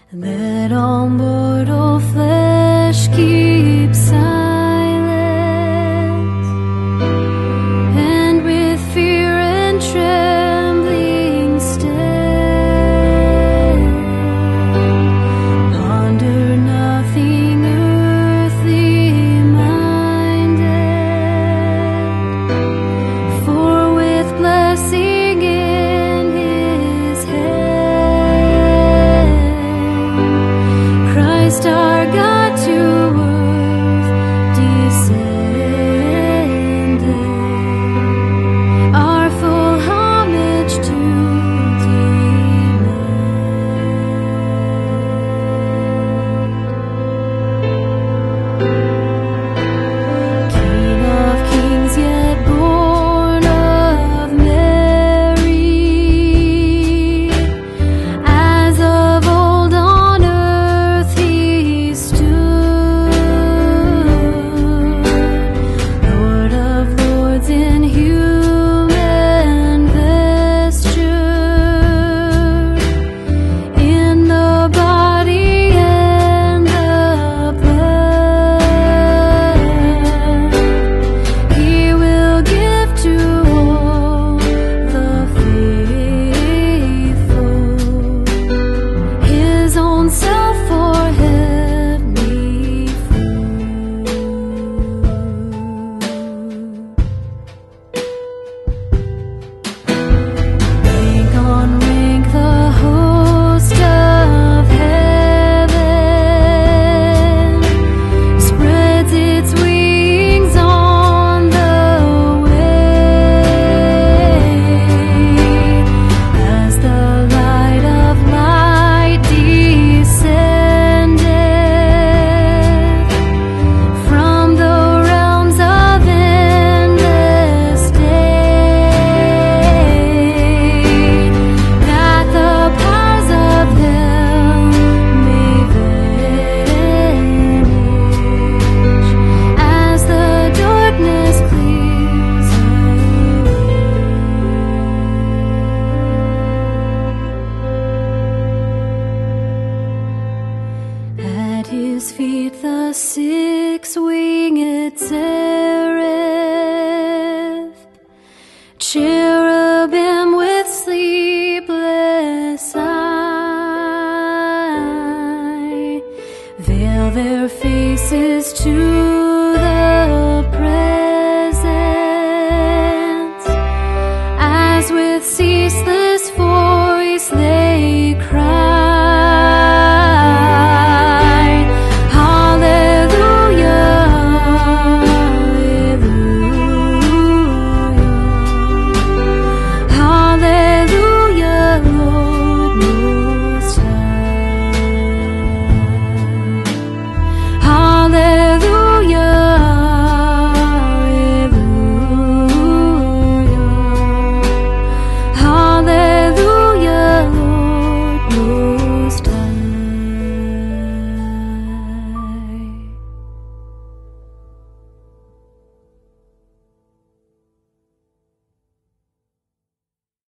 Let all mortal flesh keep silence, and with fear and trembling stand. Ponder nothing earthly minded, for with blessing in His hand, Christ our God to earth descended, our full homage to demand. King of kings, yet born of Mary, as of old on earth He stood, Lord of lords in human vesture, in the body and the blood, He will give to all the faithful His own self for heavenly food. Rank on rank the host of heaven spreads its wings on the way, as the light of light descendeth from the realms of endless day, that the powers of hell may vanish, as the darkness clears away. At His feet the six-winged seraph, cherubim with sleepless eye, veil their faces to